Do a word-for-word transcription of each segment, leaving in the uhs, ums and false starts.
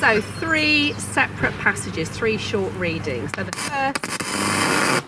So three separate passages, three short readings. So the first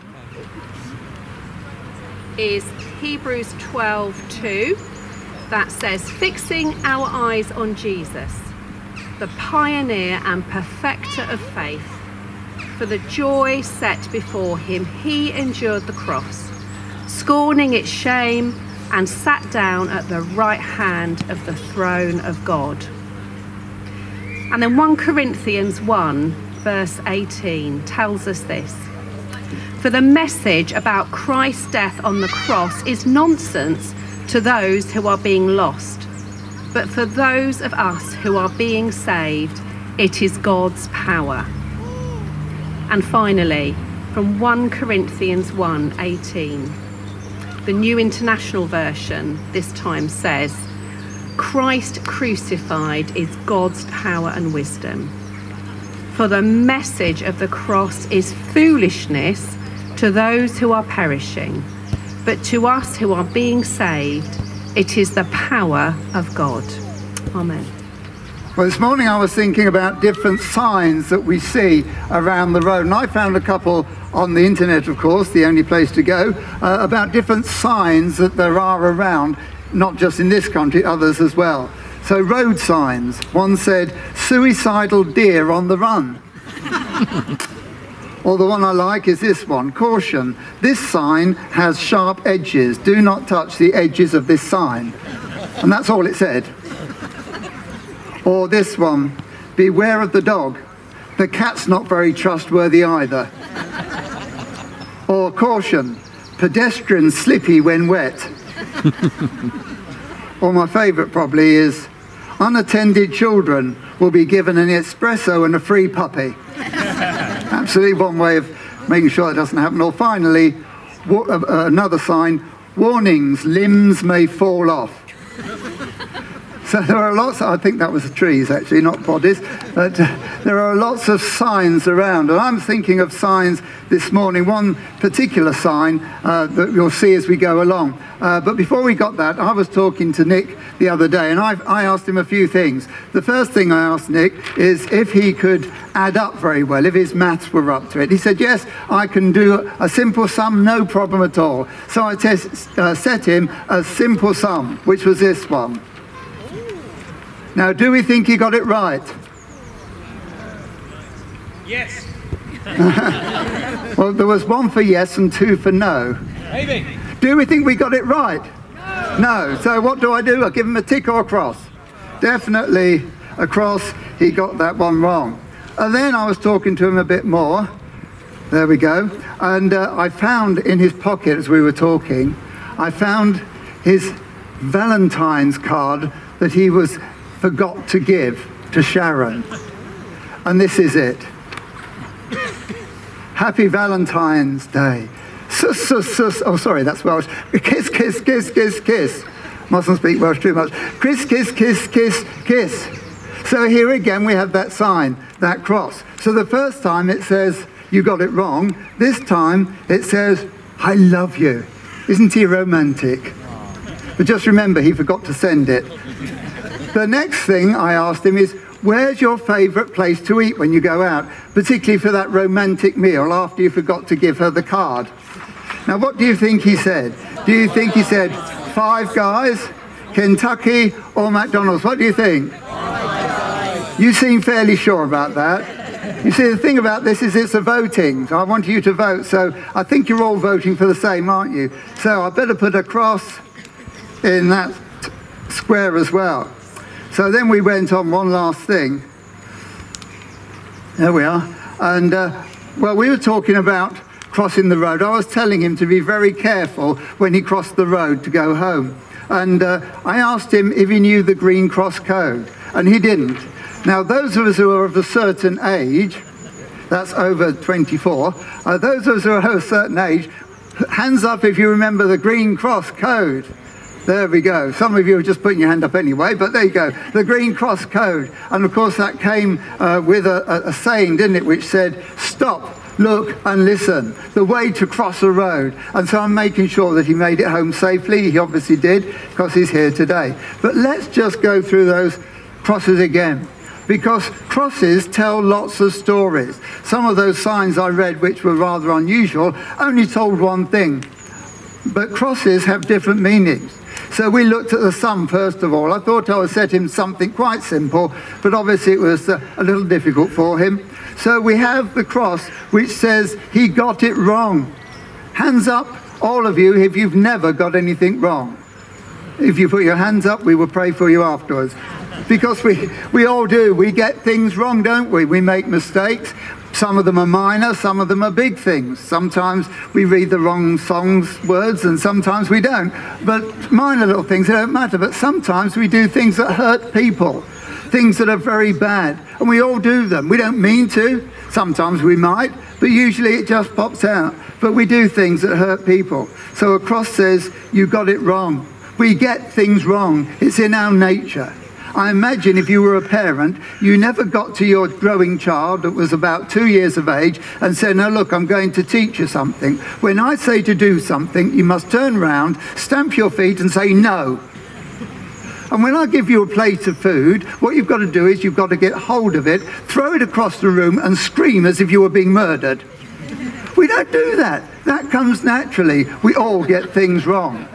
is Hebrews twelve two. That says, fixing our eyes on Jesus, the pioneer and perfecter of faith. For the joy set before him, he endured the cross, scorning its shame, and sat down at the right hand of the throne of God. And then First Corinthians one, verse eighteen, tells us this. For the message about Christ's death on the cross is nonsense to those who are being lost. But for those of us who are being saved, it is God's power. And finally, from First Corinthians one eighteen, the New International Version this time says, Christ crucified is God's power and wisdom. For the message of the cross is foolishness to those who are perishing, but to us who are being saved, it is the power of God. Amen. Well, this morning I was thinking about different signs that we see around the road, and I found a couple on the internet, of course, the only place to go, uh, about different signs that there are around, not just in this country, others as well. So road signs. One said, suicidal deer on the run. Or the one I like is this one, caution. This sign has sharp edges. Do not touch the edges of this sign. And that's all it said. Or this one, beware of the dog. The cat's not very trustworthy either. Or caution, pedestrian slippy when wet. Or my favourite probably is, unattended children will be given an espresso and a free puppy. Absolutely one way of making sure that doesn't happen. Or finally, wa- uh, another sign, warnings, limbs may fall off. So there are lots, I think that was the trees actually, not bodies, but uh, there are lots of signs around. And I'm thinking of signs this morning, one particular sign uh, that you'll see as we go along. Uh, but before we got that, I was talking to Nick the other day, and I, I asked him a few things. The first thing I asked Nick is if he could add up very well, if his maths were up to it. He said, yes, I can do a simple sum, no problem at all. So I test, uh, set him a simple sum, which was this one. Now, do we think he got it right? Yes. Well, there was one for yes and two for no. Maybe. Do we think we got it right? No. No. So what do I do? I give him a tick or a cross? Definitely a cross. He got that one wrong. And then I was talking to him a bit more. There we go. And uh, I found in his pocket as we were talking, I found his Valentine's card that he was forgot to give to Sharon. And this is it. Happy Valentine's Day. Sus, sus, sus. Oh, sorry, that's Welsh. Kiss, kiss, kiss, kiss, kiss. Mustn't speak Welsh too much. Kiss, kiss, kiss, kiss, kiss. So here again we have that sign, that cross. So the first time it says, you got it wrong. This time it says, I love you. Isn't he romantic? But just remember, he forgot to send it. The next thing I asked him is, where's your favourite place to eat when you go out, particularly for that romantic meal after you forgot to give her the card? Now, what do you think he said? Do you think he said Five Guys, Kentucky, or McDonald's? What do you think? You seem fairly sure about that. You see, the thing about this is it's a voting. So I want you to vote. So I think you're all voting for the same, aren't you? So I better put a cross in that square as well. So then we went on one last thing. There we are. And, uh, well, we were talking about crossing the road. I was telling him to be very careful when he crossed the road to go home. And uh, I asked him if he knew the Green Cross Code, and he didn't. Now, those of us who are of a certain age, that's over twenty-four, uh, those of us who are of a certain age, hands up if you remember the Green Cross Code. There we go. Some of you are just putting your hand up anyway, but there you go. The Green Cross Code. And of course that came uh, with a, a, a saying, didn't it, which said, stop, look and listen. The way to cross a road. And so I'm making sure that he made it home safely. He obviously did, because he's here today. But let's just go through those crosses again. because crosses tell lots of stories. Some of those signs I read, which were rather unusual, only told one thing. But crosses have different meanings. So we looked at the sun first of all. I thought I would set him something quite simple, but obviously it was uh, a little difficult for him. So we have the cross which says he got it wrong. Hands up, all of you, if you've never got anything wrong. If you put your hands up, we will pray for you afterwards. Because we, we all do. We get things wrong, don't we? We make mistakes. Some of them are minor, some of them are big things. Sometimes we read the wrong songs, words, and sometimes we don't. But minor little things, they don't matter. But sometimes we do things that hurt people, things that are very bad. And we all do them. We don't mean to. Sometimes we might, but usually it just pops out. But we do things that hurt people. So a cross says, you got it wrong. We get things wrong. It's in our nature. I imagine if you were a parent, you never got to your growing child that was about two years of age and said, no, look, I'm going to teach you something. When I say to do something, you must turn round, stamp your feet and say no. And when I give you a plate of food, what you've got to do is you've got to get hold of it, throw it across the room and scream as if you were being murdered. We don't do that. That comes naturally. We all get things wrong.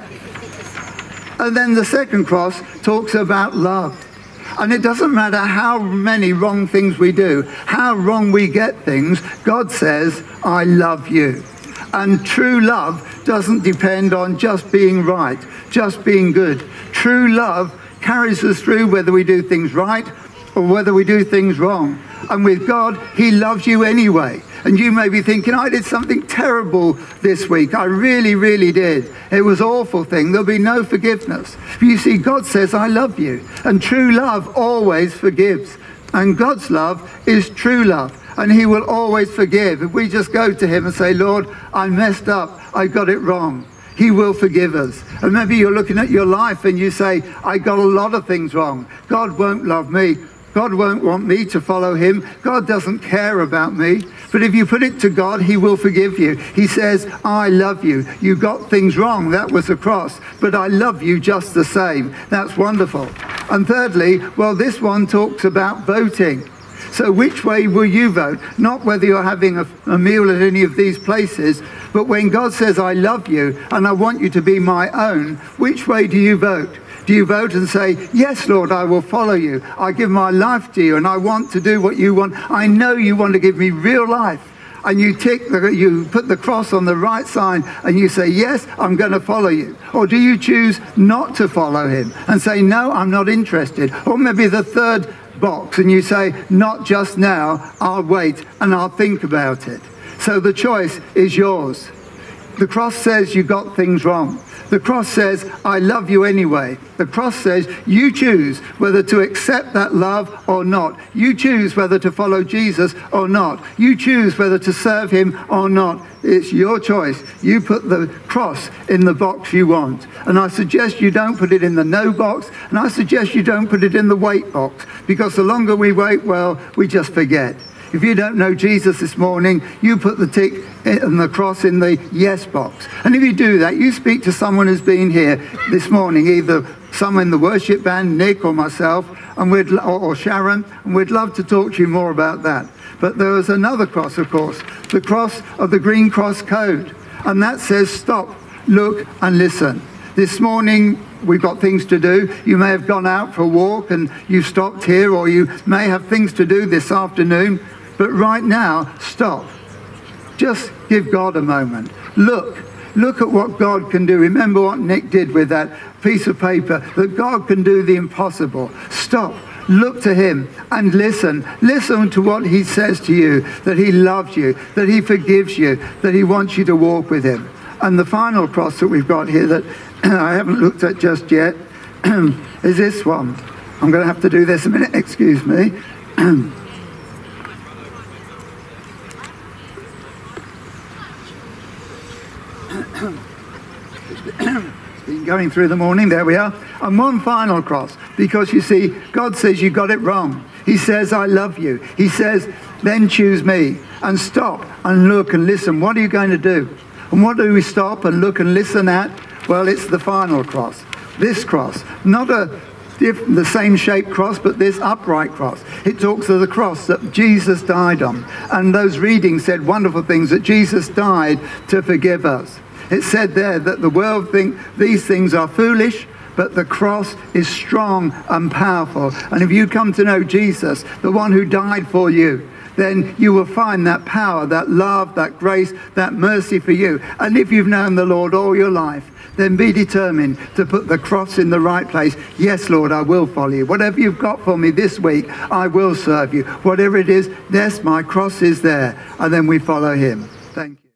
And then the second cross talks about love. And it doesn't matter how many wrong things we do, how wrong we get things, God says, I love you. And true love doesn't depend on just being right, just being good. True love carries us through whether we do things right or whether we do things wrong. And with God, he loves you anyway. And you may be thinking, I did something terrible this week. I really, really did. It was an awful thing. There'll be no forgiveness. But you see, God says, I love you. And true love always forgives. And God's love is true love. And he will always forgive. If we just go to him and say, Lord, I messed up. I got it wrong. He will forgive us. And maybe you're looking at your life and you say, I got a lot of things wrong. God won't love me. God won't want me to follow him. God doesn't care about me. But if you put it to God, he will forgive you. He says, I love you. You got things wrong. That was the cross. But I love you just the same. That's wonderful. And thirdly, well, this one talks about voting. So which way will you vote? Not whether you're having a, a meal at any of these places, but when God says, I love you and I want you to be my own, which way do you vote? Do you vote and say, yes, Lord, I will follow you. I give my life to you and I want to do what you want. I know you want to give me real life. And you tick, the, you put the cross on the right side and you say, yes, I'm going to follow you. Or do you choose not to follow him and say, no, I'm not interested? Or maybe the third box and you say, not just now, I'll wait and I'll think about it. So the choice is yours. The cross says you got things wrong. The cross says, I love you anyway. The cross says, you choose whether to accept that love or not. You choose whether to follow Jesus or not. You choose whether to serve him or not. It's your choice. You put the cross in the box you want. And I suggest you don't put it in the no box. And I suggest you don't put it in the wait box. Because the longer we wait, well, we just forget. If you don't know Jesus this morning, you put the tick and the cross in the yes box. And if you do that, you speak to someone who's been here this morning, either someone in the worship band, Nick or myself, and we'd, or, or Sharon, and we'd love to talk to you more about that. But there is another cross, of course, the cross of the Green Cross Code. And that says stop, look and listen. This morning, we've got things to do. You may have gone out for a walk and you've stopped here, or you may have things to do this afternoon. But right now, stop. Just give God a moment. Look. Look at what God can do. Remember what Nick did with that piece of paper, that God can do the impossible. Stop. Look to him and listen. Listen to what he says to you, that he loves you, that he forgives you, that he wants you to walk with him. And the final cross that we've got here that I haven't looked at just yet is this one. I'm going to have to do this a minute. Excuse me. It's been going through the morning. There we are. And one final cross, because you see, God says you got it wrong. He says, I love you. He says, then choose me. And stop and look and listen. What are you going to do? And what do we stop and look and listen at? Well, it's the final cross. This cross. Not a diff- the same shaped cross, but this upright cross. It talks of the cross that Jesus died on. And those readings said wonderful things, that Jesus died to forgive us. It said there that the world think these things are foolish, but the cross is strong and powerful. And if you come to know Jesus, the one who died for you, then you will find that power, that love, that grace, that mercy for you. And if you've known the Lord all your life, then be determined to put the cross in the right place. Yes, Lord, I will follow you. Whatever you've got for me this week, I will serve you. Whatever it is, yes, my cross is there. And then we follow him. Thank you.